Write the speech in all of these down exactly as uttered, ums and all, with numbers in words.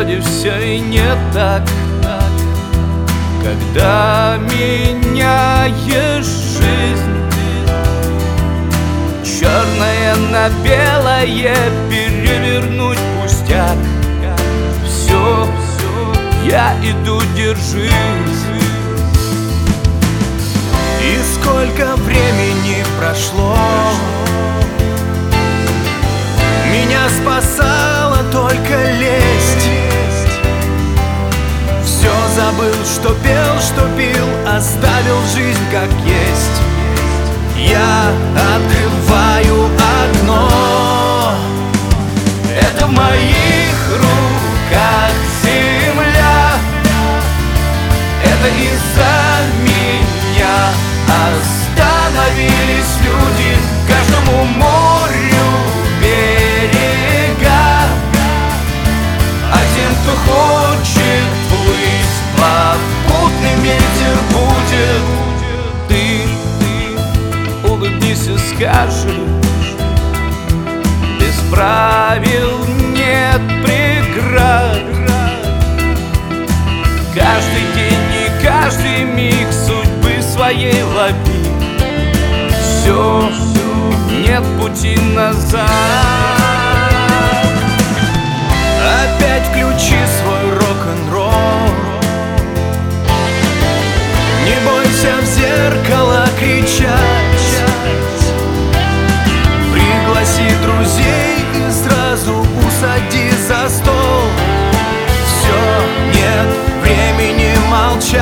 вроде все и не так, когда меняешь жизнь. Черное на белое перевернуть пустяк. Все, все, я иду, держись. И сколько времени прошло, меня спасала только лесть. Все забыл, что пел, что пил, оставил жизнь как есть. Я открываю окно, это в моих руках земля. Это из-за меня остановились люди, каждому морю берега. А тем, кто хочет плыть, попутный ветер будет. Ты, ты улыбнись и скажи: без правил нет преград. Каждый день и каждый миг судьбы своей лови. Все, нет пути назад. Опять включи свой рок-н-ролл, не бойся в зеркало кричать. Пригласи друзей и сразу усади за стол. Все, нет времени молчать.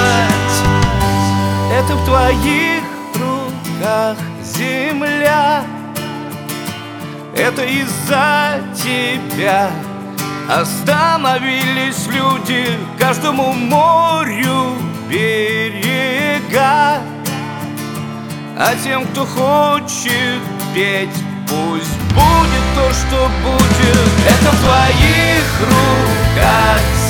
Это в твоих руках земля. Это из-за тебя остановились люди, каждому морю берега. А тем, кто хочет петь, пусть будет то, что будет. Это в твоих руках